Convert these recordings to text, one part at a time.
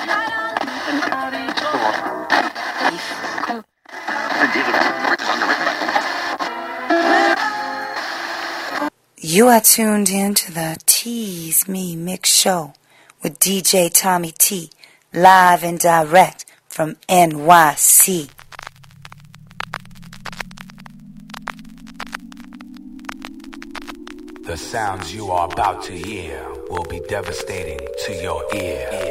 You are tuned in to the Tease Me Mix Show with DJ Tommy T, live and direct from NYC. The sounds you are about to hear will be devastating to your ear.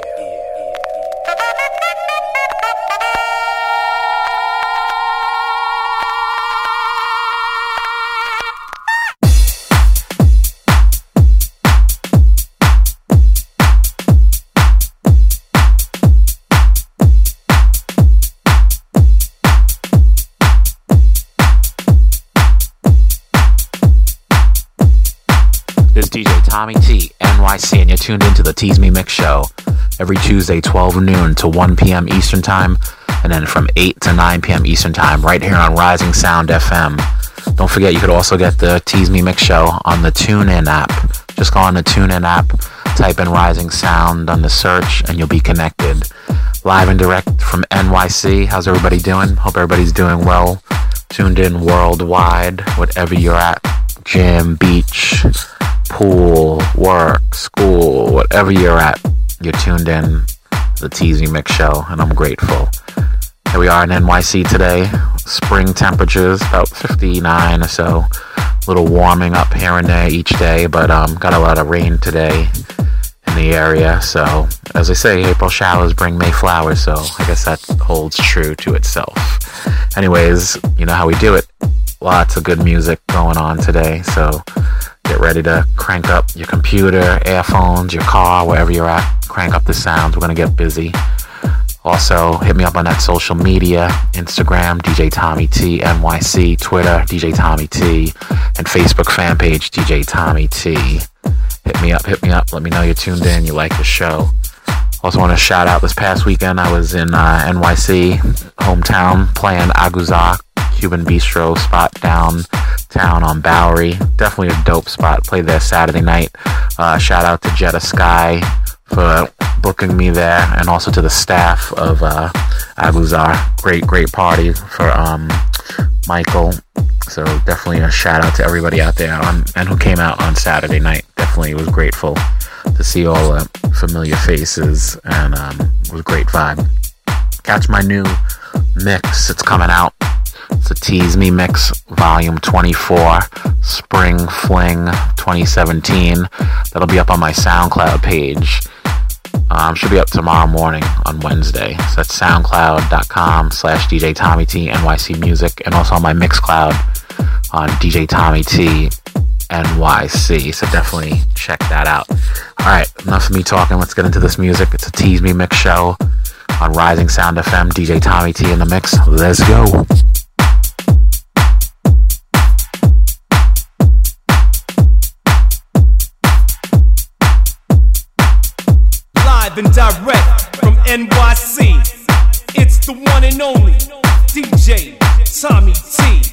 This is DJ Tommy T, NYC, and you're tuned into the Tease Me Mix Show every Tuesday, 12 noon to 1 p.m. Eastern Time, and then from 8 to 9 p.m. Eastern Time, right here on Rising Sound FM. Don't forget, you could also get the Tease Me Mix Show on the TuneIn app. Just go on the TuneIn app, type in Rising Sound on the search, and you'll be connected. Live and direct from NYC. How's everybody doing? Hope everybody's doing well. Tuned in worldwide, whatever you're at. Gym, beach, pool, work, school, whatever you're at, you're tuned in to the Tease Me Mix Show, and I'm grateful. Here we are in NYC today. Spring temperatures, about 59 or so. A little warming up here and there each day, but got a lot of rain today in the area. So, as I say, April showers bring May flowers, so I guess that holds true to itself. Anyways, you know how we do it. Lots of good music going on today, so get ready to crank up your computer, earphones, your car, wherever you're at. Crank up the sounds. We're going to get busy. Also, hit me up on that social media, Instagram, DJ Tommy T, NYC, Twitter, DJ Tommy T, and Facebook fan page, DJ Tommy T. Hit me up. Let me know you're tuned in, you like the show. Also want to shout out this past weekend, I was in NYC, hometown, playing Aguzak, Cuban Bistro spot downtown on Bowery. Definitely a dope spot. Played there Saturday night. Shout out to Jetta Sky for booking me there, and also to the staff of Aguzar. Great party for Michael. So definitely a shout out to everybody out there and who came out on Saturday night. Definitely was grateful to see all the familiar faces, and it was a great vibe. Catch my new mix. It's coming out. It's a Tease Me Mix Volume 24, Spring Fling 2017. That'll be up on my SoundCloud page. Should be up tomorrow morning on Wednesday. So that's soundcloud.com/DJ Tommy T NYC Music, and also on my Mixcloud on DJ Tommy T NYC. So definitely check that out. Alright, enough of me talking. Let's get into this music. It's a Tease Me Mix Show on Rising Sound FM. DJ Tommy T in the mix. Let's go. Live and direct from NYC, it's the one and only DJ Tommy T.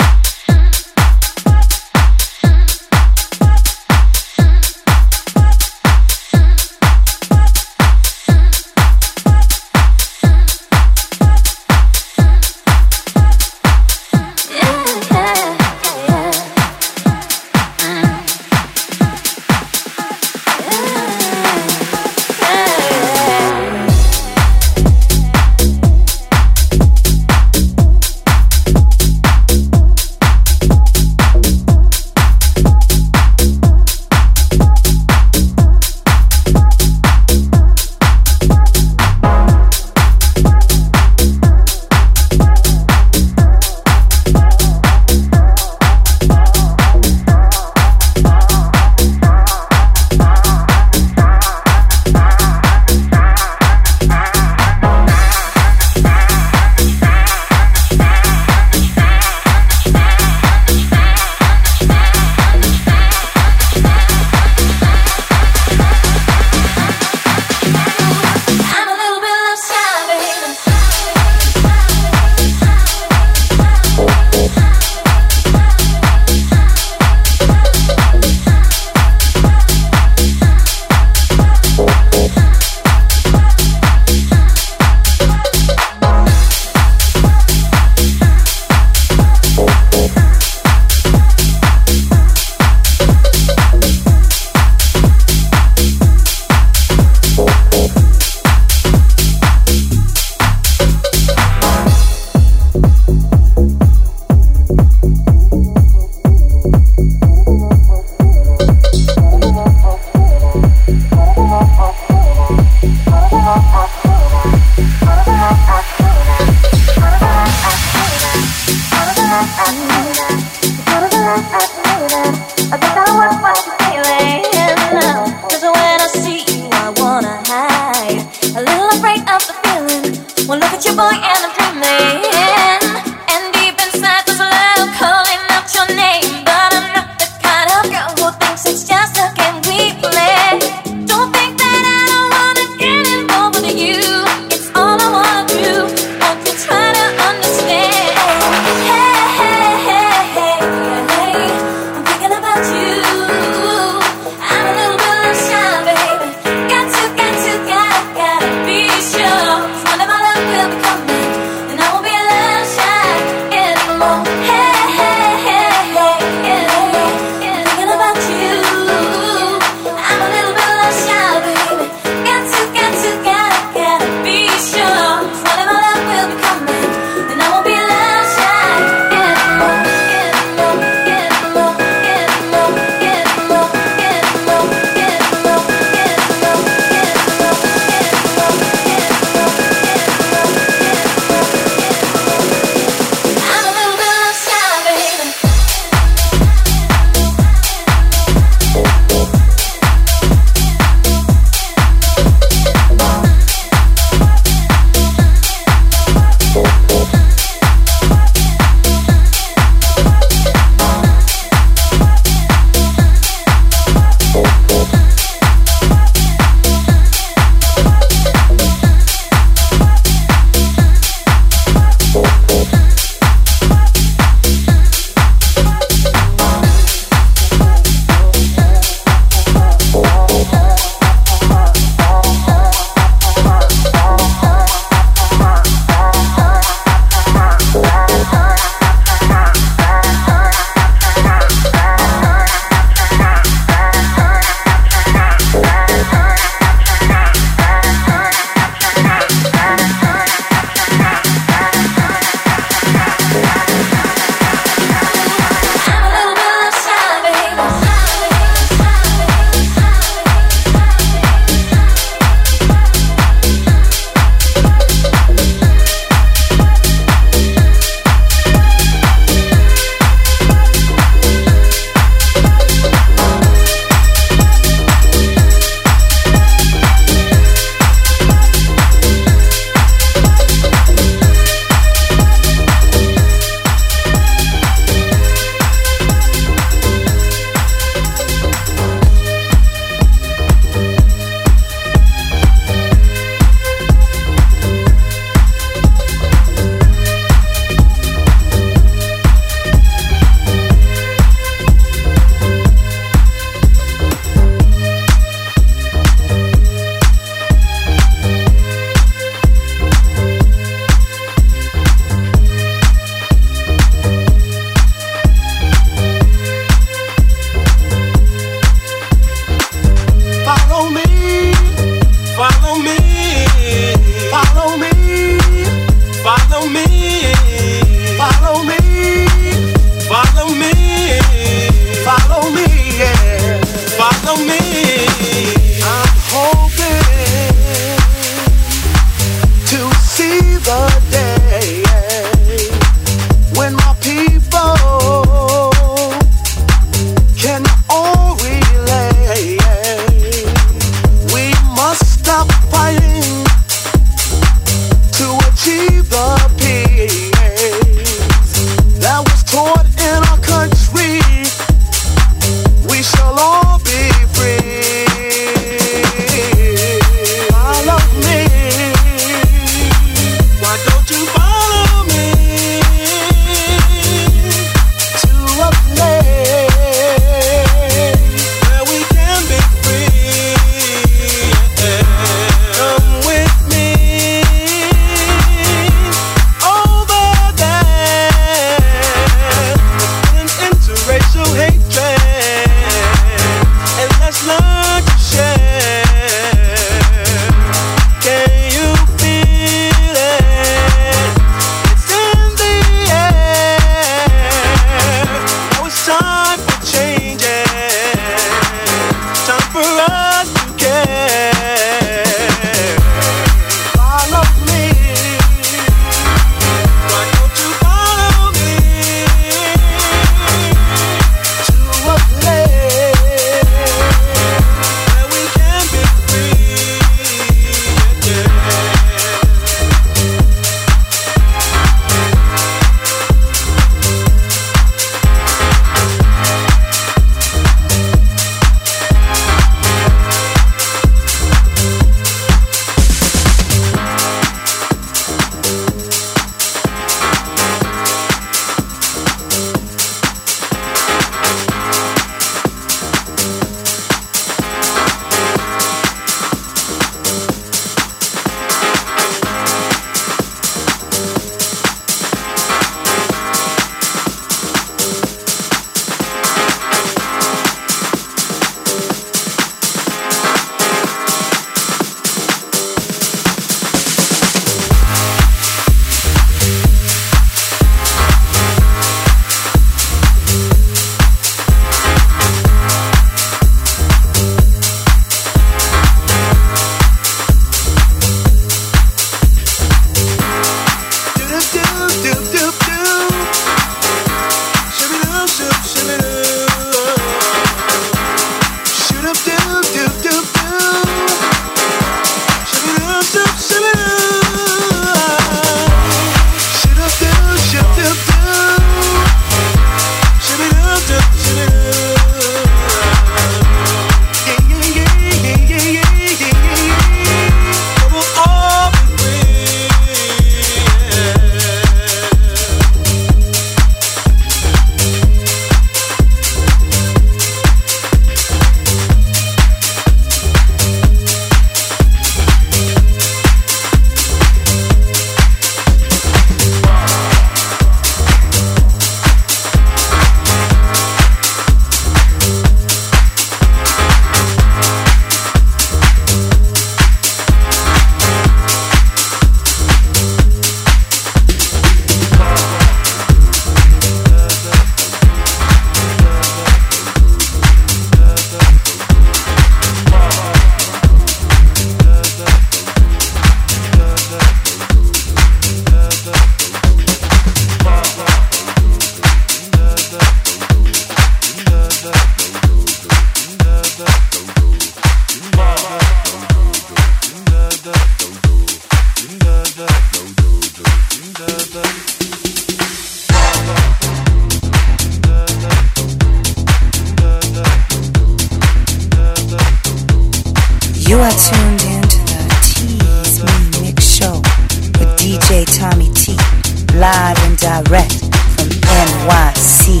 You are tuned in to the Tease Me Mix Show with DJ Tommy T, live and direct from NYC.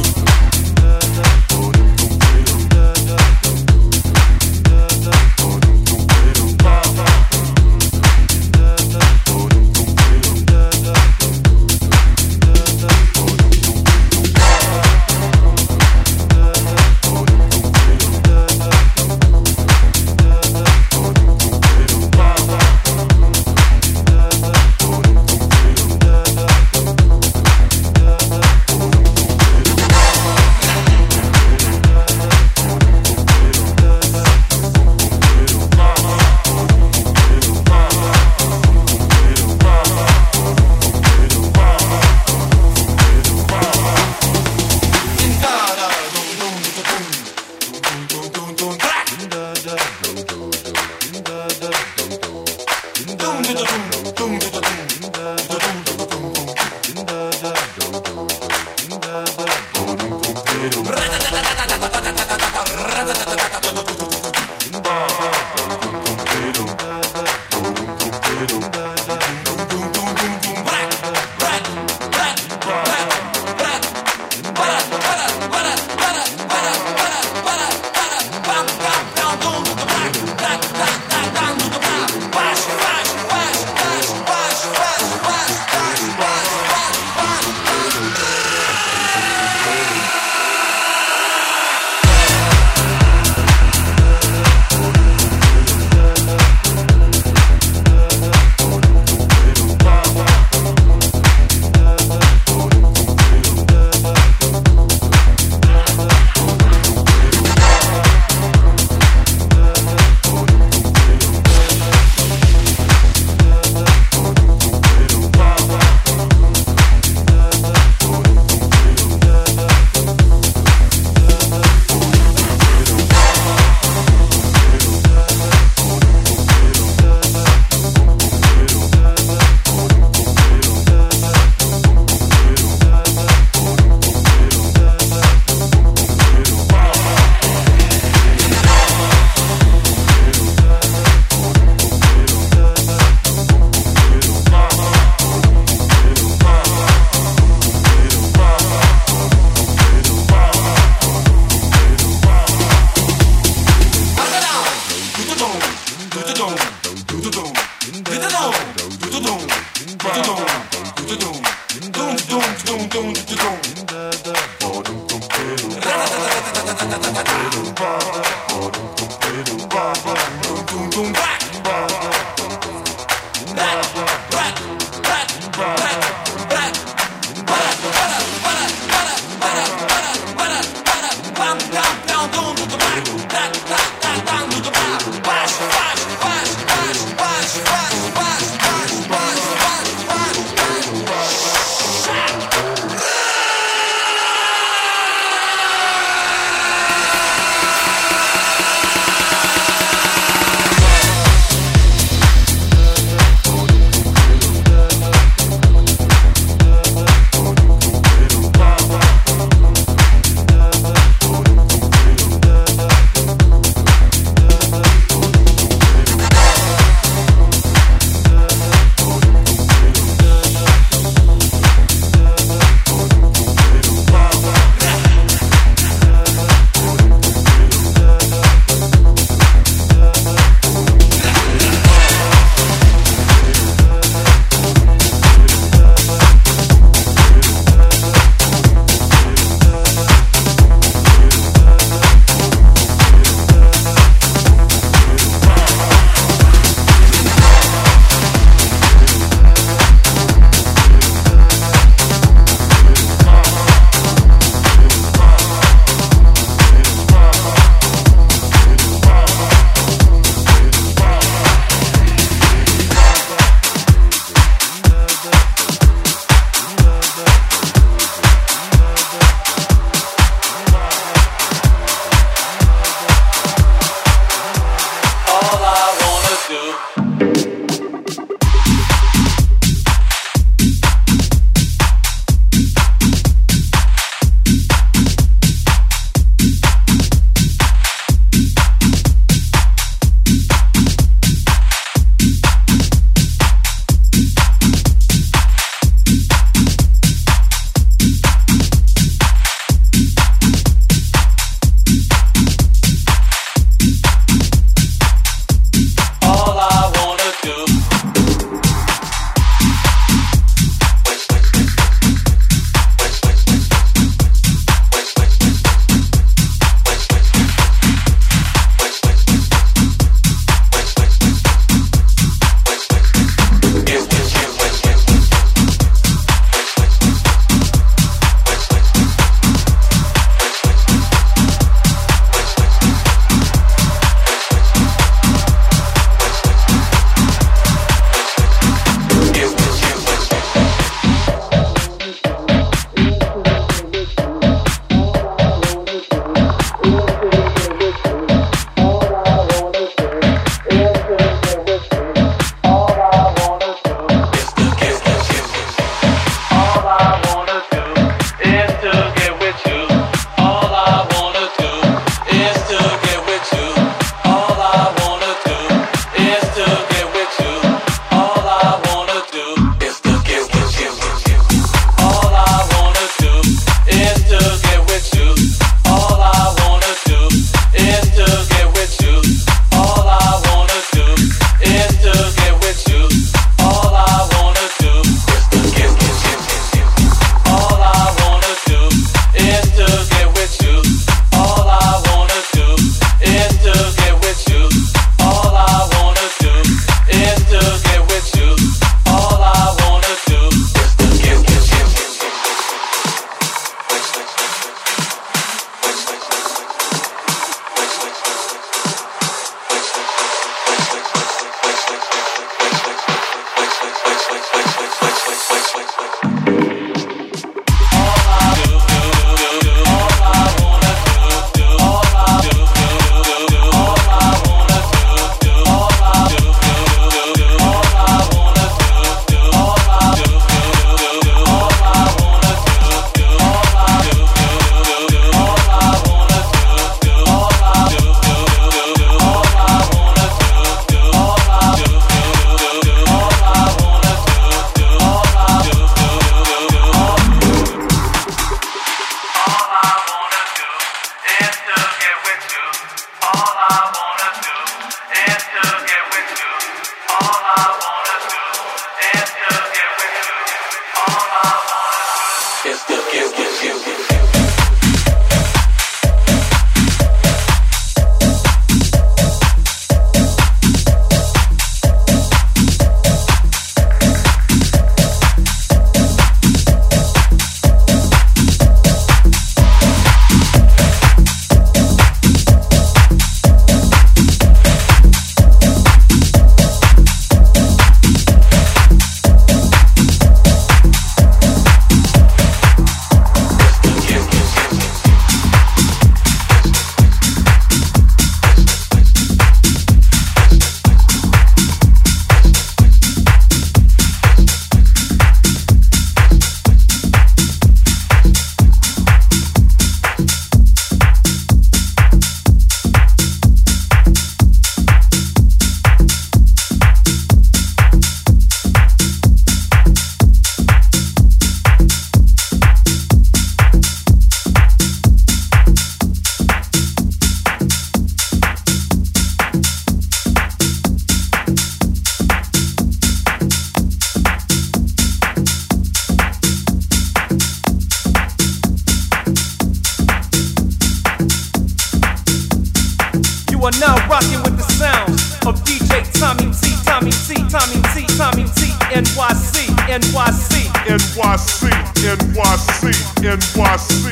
Now rocking with the sounds of DJ Tommy T, Tommy T, Tommy T, Tommy T, NYC, NYC, NYC, NYC, NYC,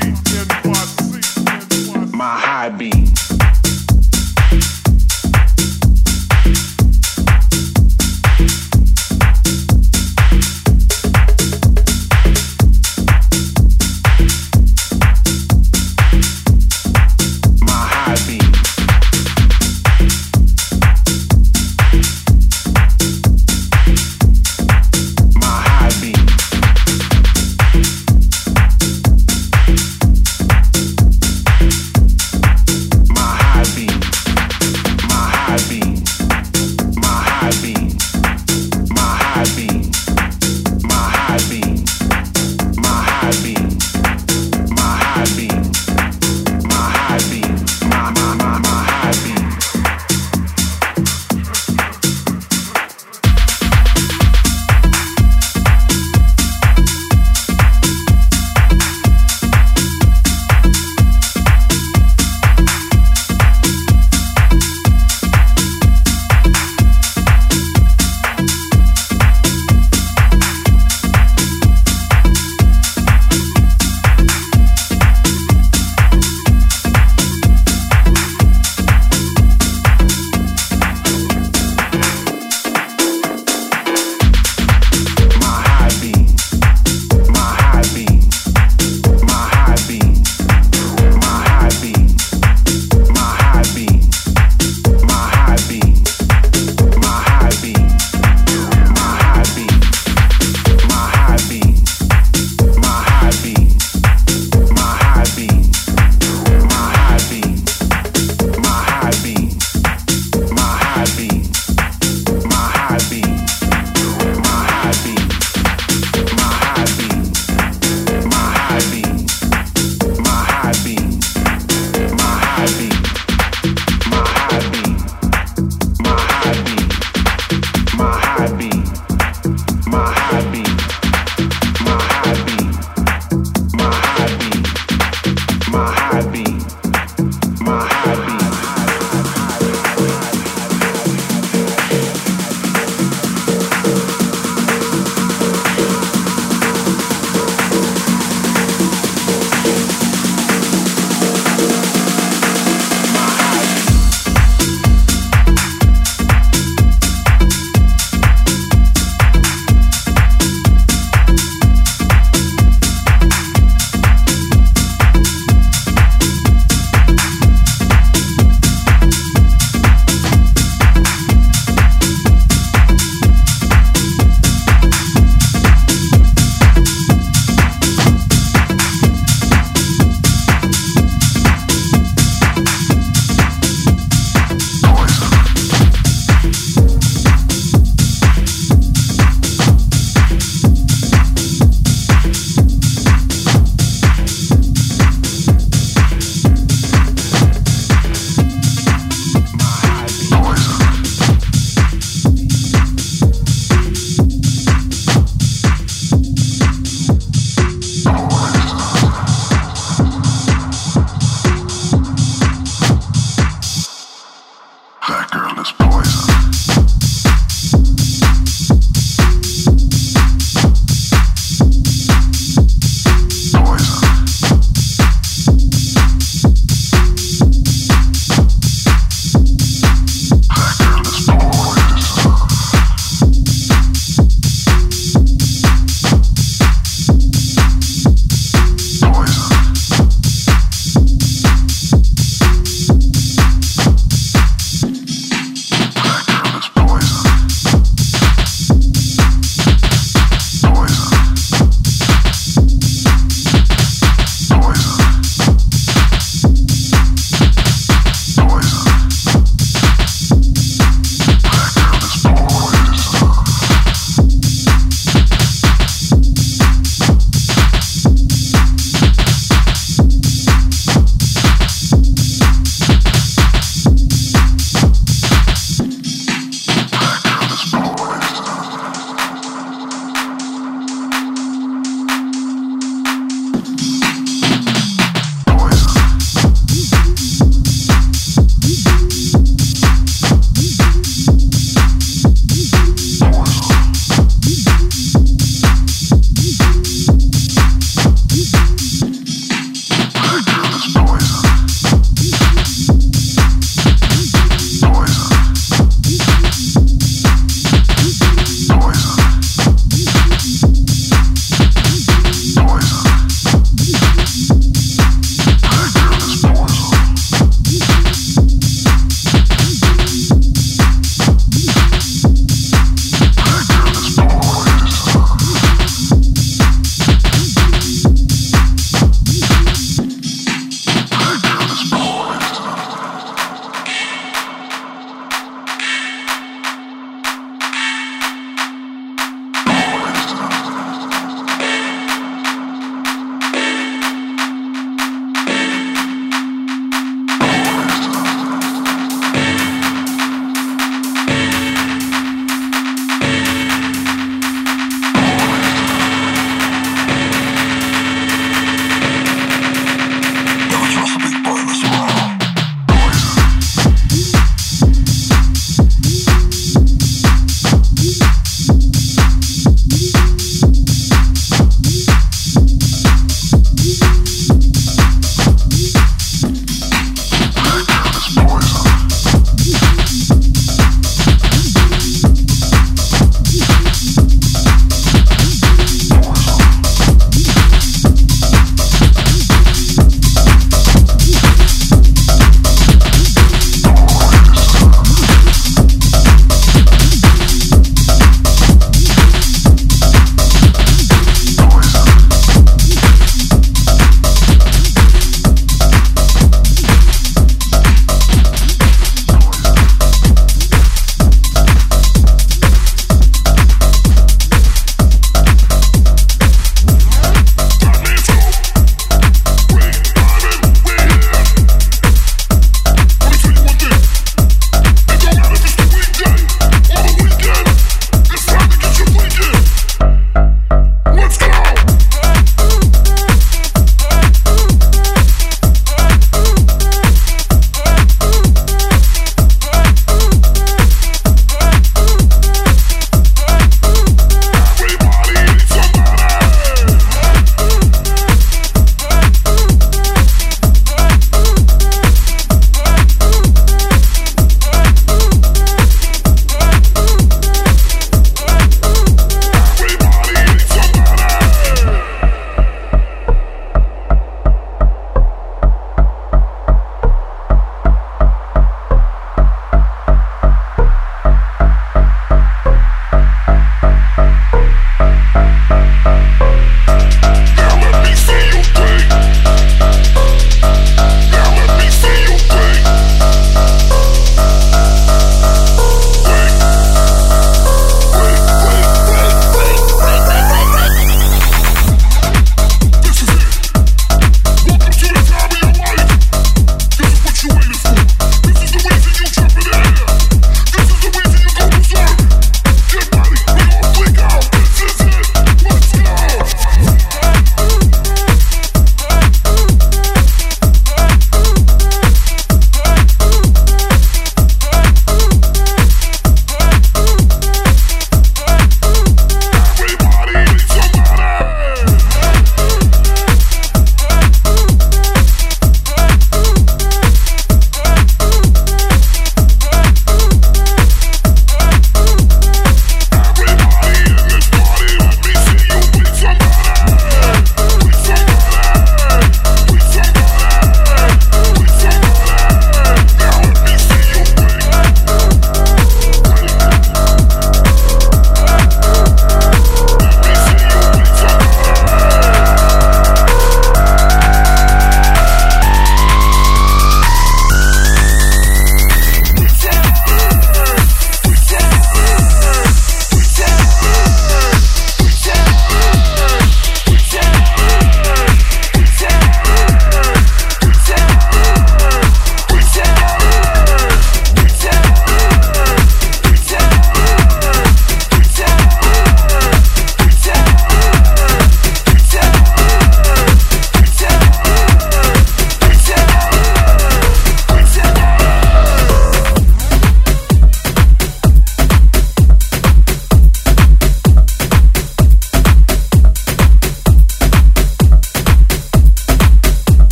NYC. My high beat.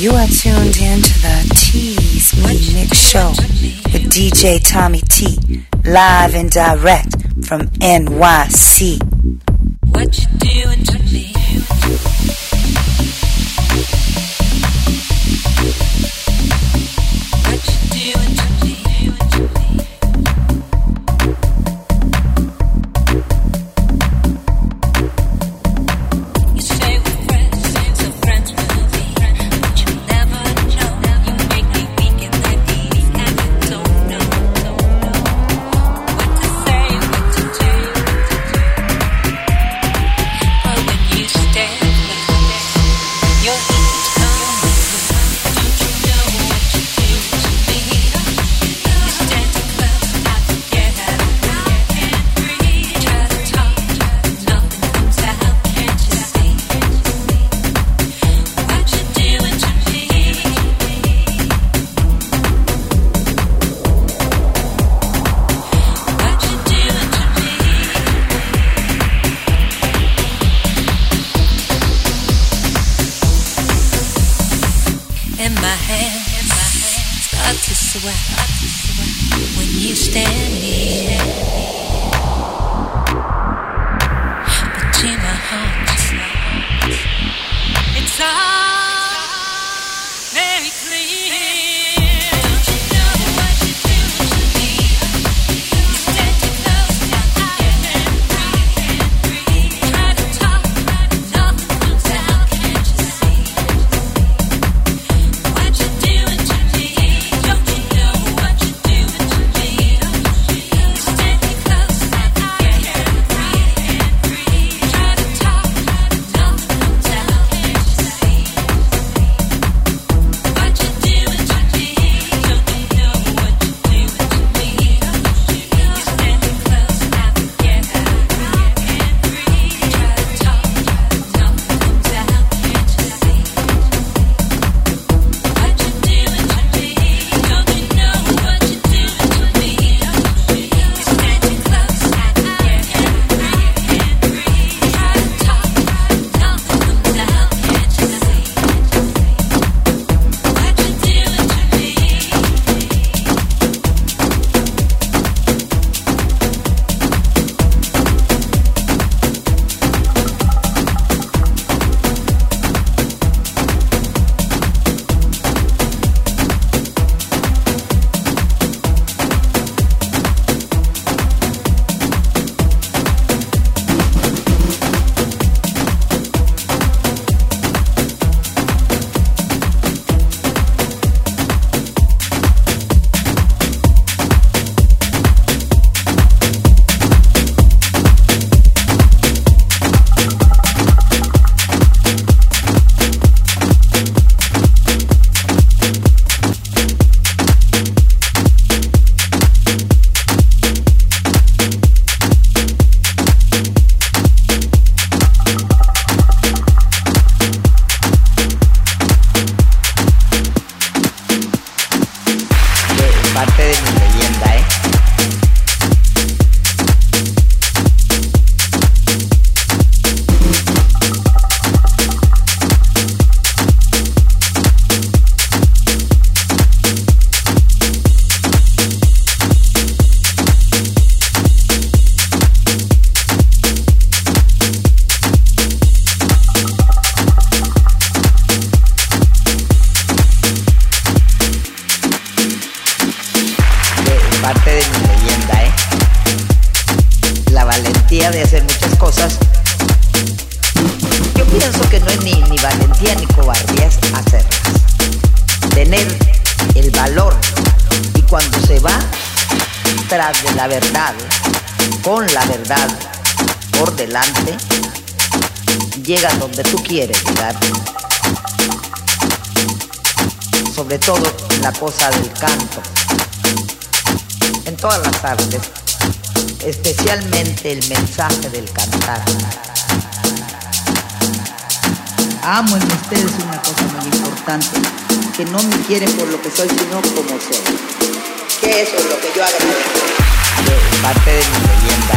You are tuned in to the Tease Me Mix Show with DJ Tommy T, live and direct from NYC. What you doing to me? What you doing to me? You say we're friends, so friends will be, but you never know. You make me weak and I need, and I don't know what to say, what to do. But when you stand, your heat comes. Don't you know what you do to me? You stand too close, I forget how to breathe. Try to talk, nothing comes out. Can't you see what you're doing to me? What you doing to me? And my hands start to sweat when you stand near. But to my heart, it's all very clear. Don't you know what you do to me? You stand too close, I can't breathe. Try to talk, nothing comes out. Can't you see what you're doing to me? Don't you know what you're doing to me? You stand too close, I can't breathe. Try to talk, nothing comes out. Can't you see what you're doing to me? Don't you know what you're doing to me? You stand too close, I can't breathe. Try to talk, nothing comes out. Can't you see what you're doing to me? Don't you know what you're doing to me? You stand too close, I can't breathe. Try to talk, nothing comes out. Can't you see what you're doing to me? Parte de mi leyenda, parte de mi leyenda, la valentía de hacer muchas cosas. Yo pienso que no es ni valentía ni cobardía, es hacerlas. Tener el valor, y cuando se va tras de la verdad, con la verdad por delante, llega donde tú quieres llegar. Sobre todo en la cosa del canto, en todas las artes, especialmente el mensaje del cantar. Amo en ustedes una cosa muy importante, que no me quieren por lo que soy, sino como soy. Que eso es lo que yo agradezco. Es parte de mi leyenda,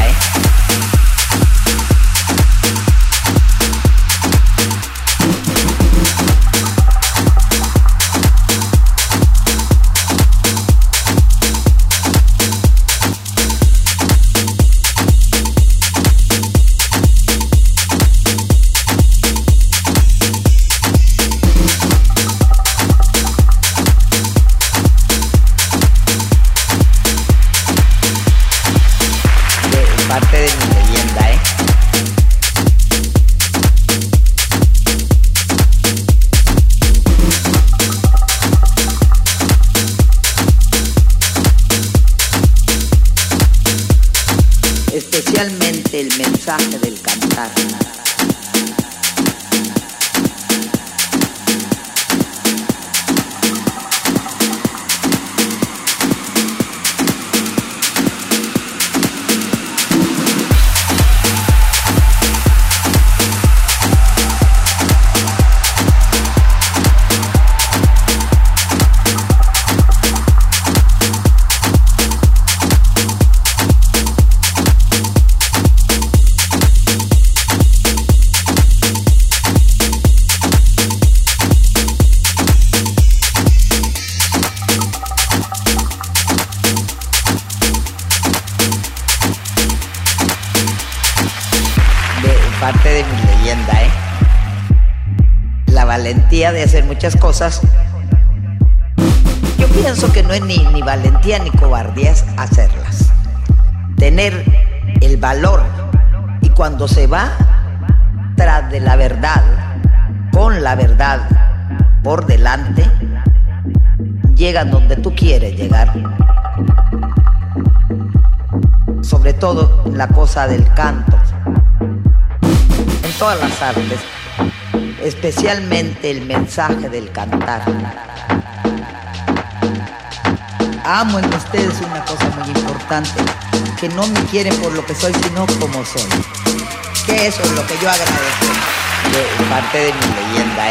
especialmente el mensaje del cantar. Parte de mi leyenda, la valentía de hacer muchas cosas. Yo pienso que no es ni valentía ni cobardía, es hacerlas. Tener el valor y cuando se va tras de la verdad, con la verdad por delante, llegan donde tú quieres llegar. Sobre todo en la cosa del canto. Todas las artes, especialmente el mensaje del cantar. Amo en ustedes una cosa muy importante, que no me quieren por lo que soy, sino como soy. Que eso es lo que yo agradezco de parte de mi leyenda,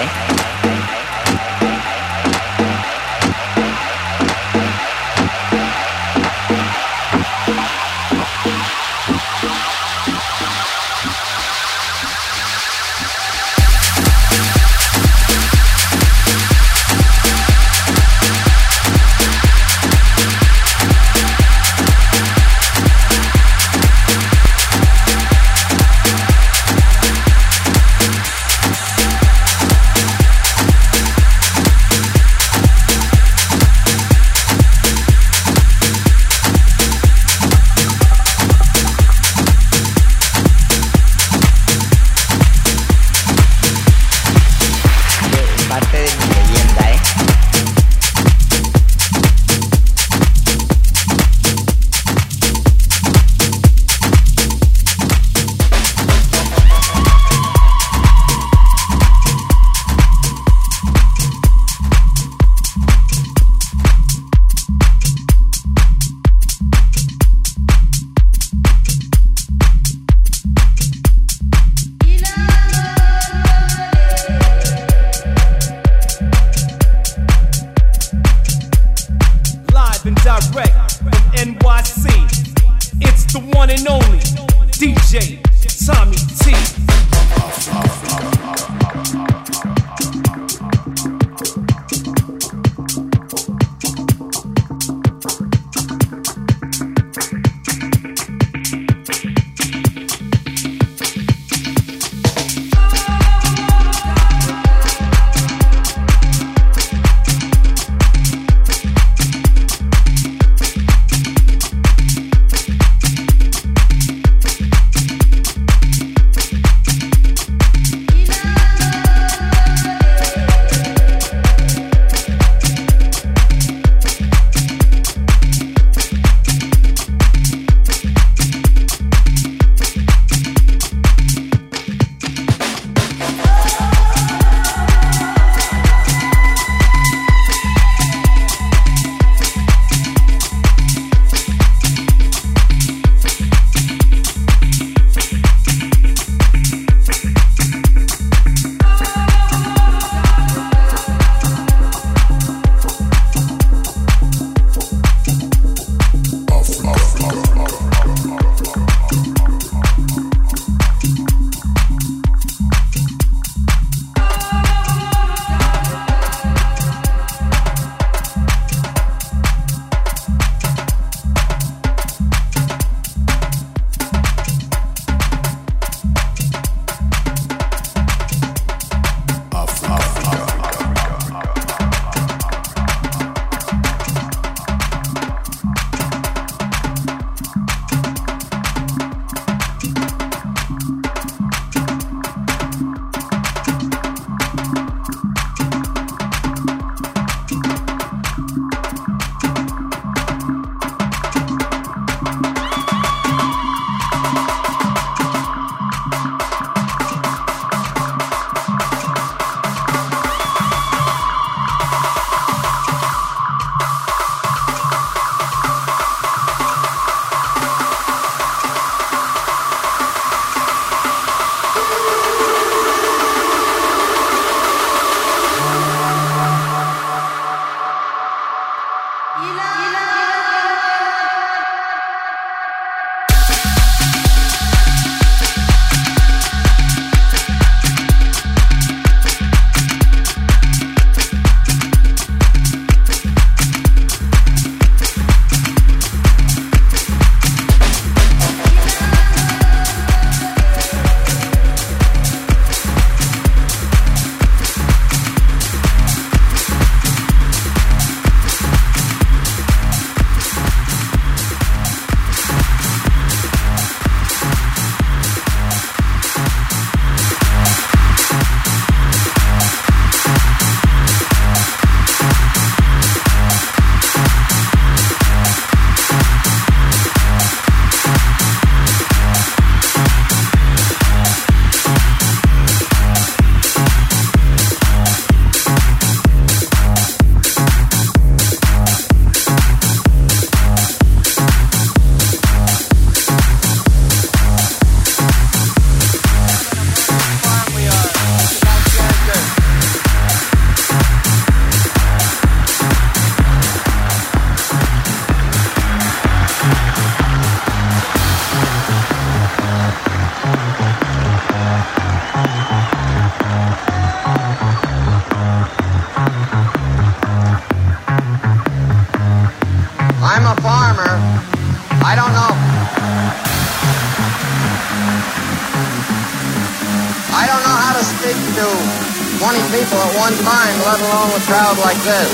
I don't know how to speak to 20 people at one time, let alone a crowd like this.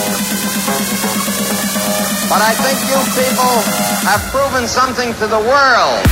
But I think you people have proven something to the world.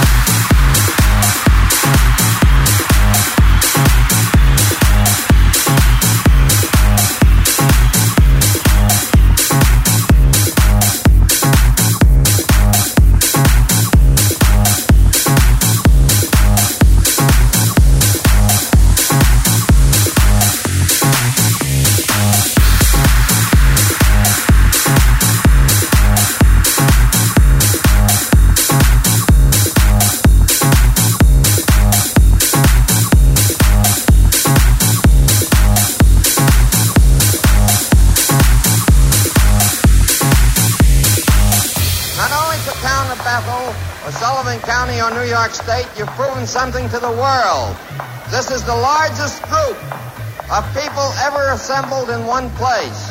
County or New York State, you've proven something to the world. This is the largest group of people ever assembled in one place.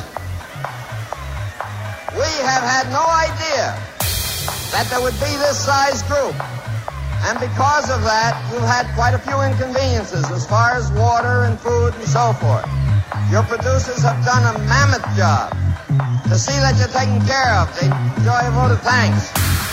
We have had no idea that there would be this size group. And because of that, you've had quite a few inconveniences as far as water and food and so forth. Your producers have done a mammoth job to see that you're taken care of. They enjoy a vote of thanks.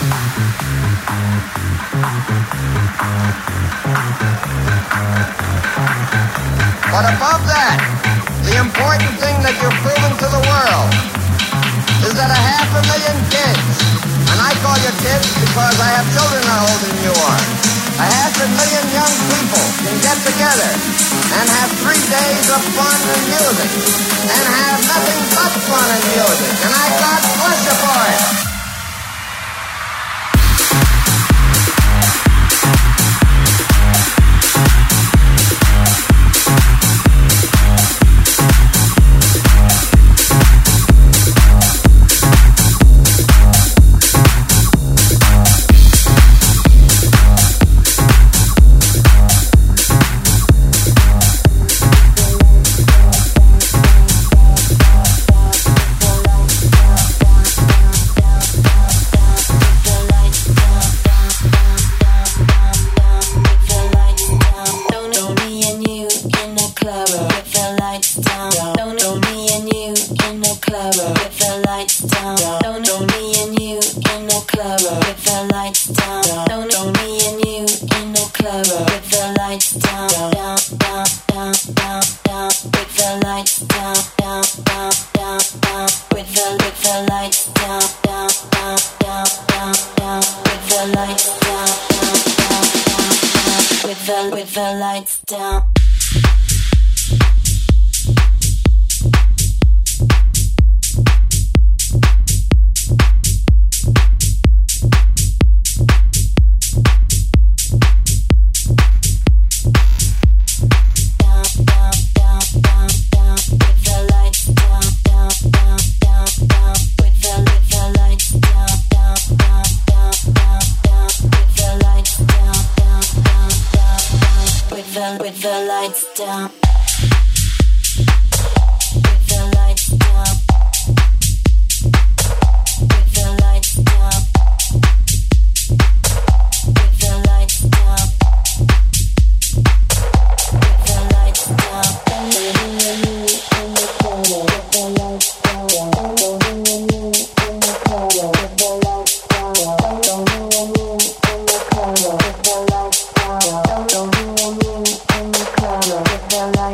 But above that, the important thing that you've proven to the world is that 500,000 kids, and I call you kids because I have children older than you are, 500,000 young people can get together and have 3 days of fun and music, and have nothing but fun and music, and I God bless you for it. With the lights down. With the lights down. With the lights down. With the lights down. With the lights down. With the lights down. With the lights down.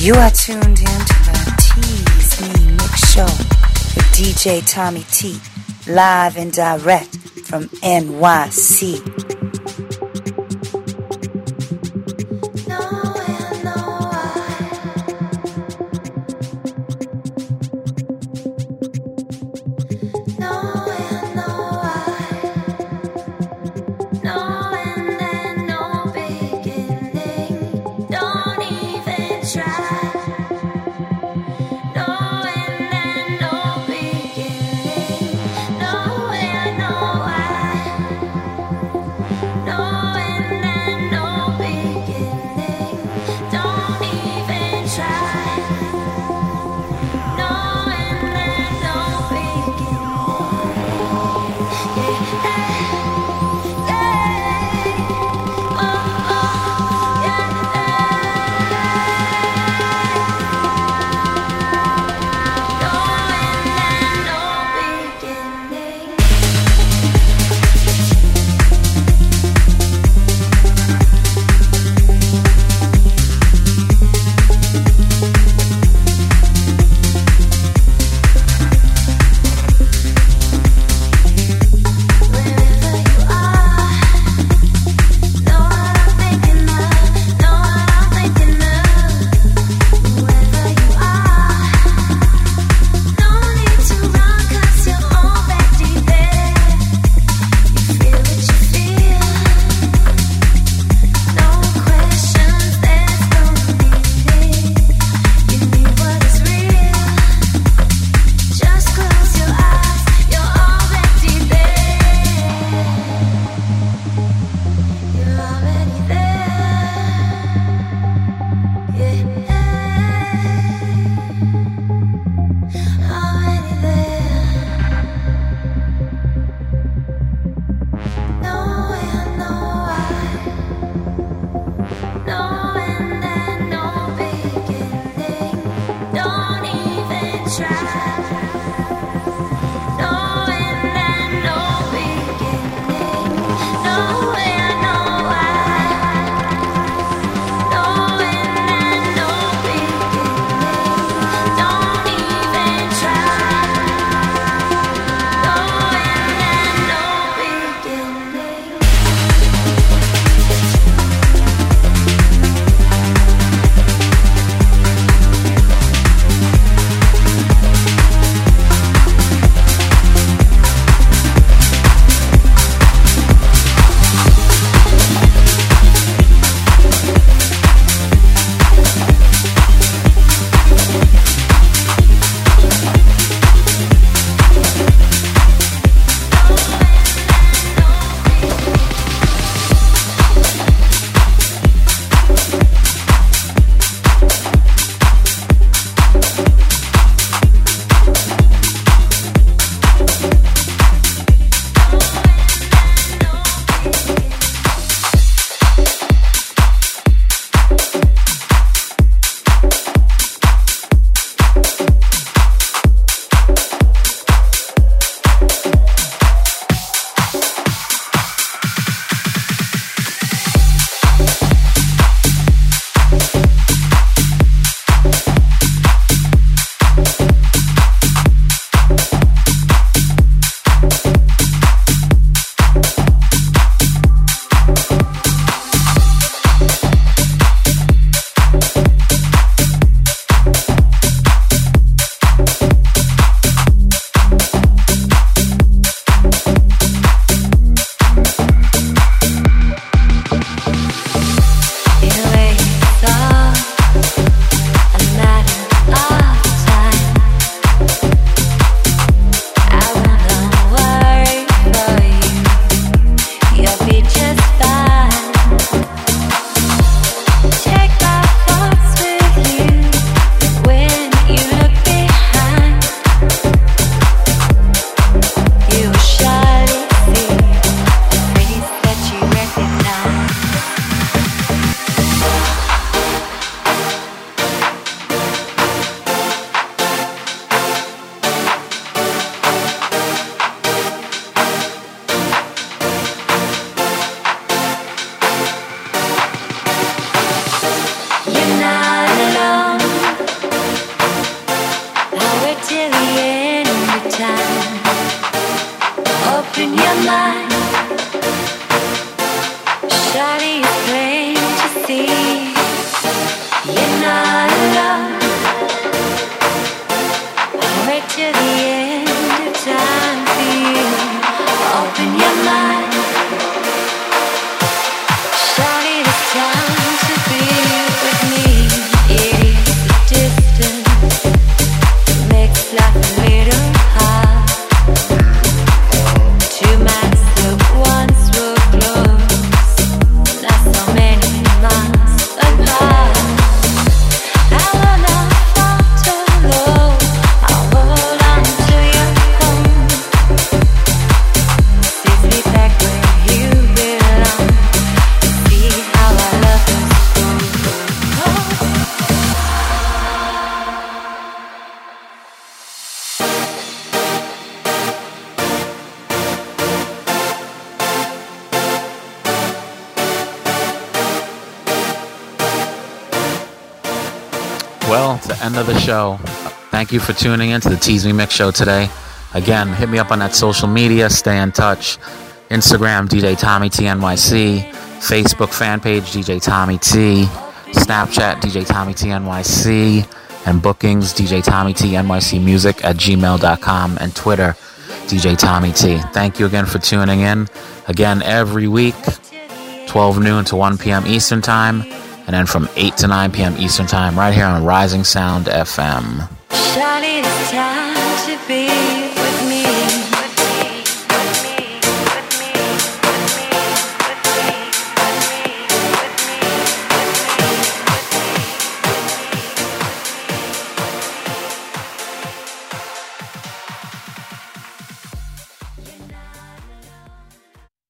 You are tuned in to the Tease Me Mix Show with DJ Tommy T, live and direct from NYC. Well, it's the end of the show. Thank you for tuning in to the Tease Me Mix Show today. Again, hit me up on that social media. Stay in touch. Instagram, DJ Tommy T NYC. Facebook fan page, DJ Tommy T. Snapchat, DJ Tommy T NYC. And bookings, DJ Tommy T NYC Music at gmail.com. And Twitter, DJ Tommy T. Thank you again for tuning in. Again, every week, 12 noon to 1 p.m. Eastern Time. And then from 8 to 9 p.m. Eastern Time, right here on Rising Sound FM. Shawty, it's time to be with me.